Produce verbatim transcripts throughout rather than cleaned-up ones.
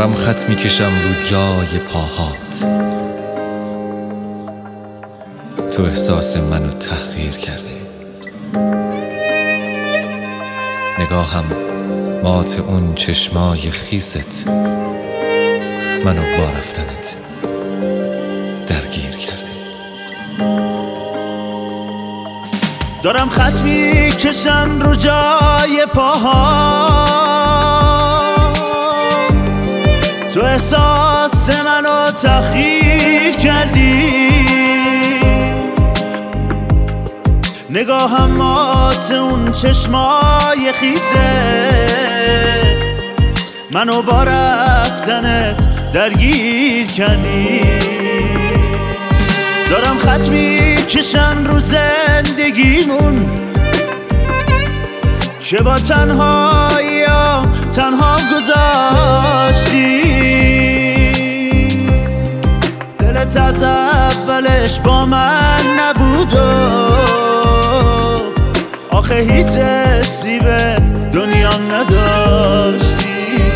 دارم خط میکشم رو جای پاهات. تو احساس منو تحقیر کردی. نگاهم مات اون چشمای خیست منو با رفتنت درگیر کردی. دارم خط میکشم رو جای پاهات. تو احساس منو تحقیر کردی. نگاهم مات اون چشمای خیست منو با رفتنت درگیر کردی. دارم خط میکشم رو زندگیمون که با تنهایی تنها گذاشتی. دلت از اولش با من نبود و آخه هیچ حسی به دنیا نداشتی.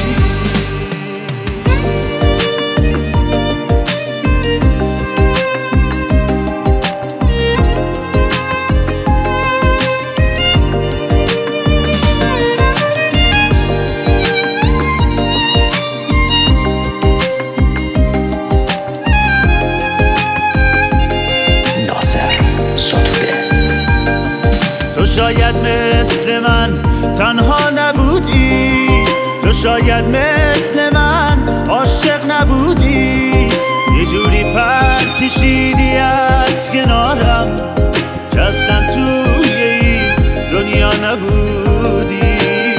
تو شاید مثل من تنها نبودی. تو شاید مثل من عاشق نبودی. یه جوری پر کشیدی از کنارم که اصلا توی این دنیا نبودی.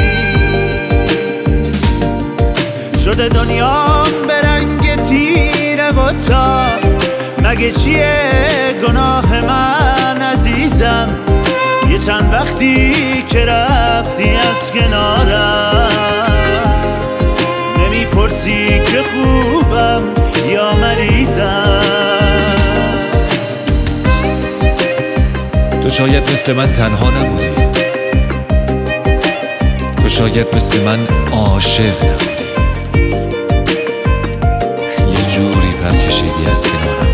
شده دنیام به رنگ تیره و تار. مگه چیه گناه من عزیزم؟ یه چند وقتی که رفتی از کنارم نمیپرسی که خوبم یا مریضم. تو شاید مثل من تنها نبودی. تو شاید مثل من عاشق نبودی. یه جوری پر کشیدی از کنارم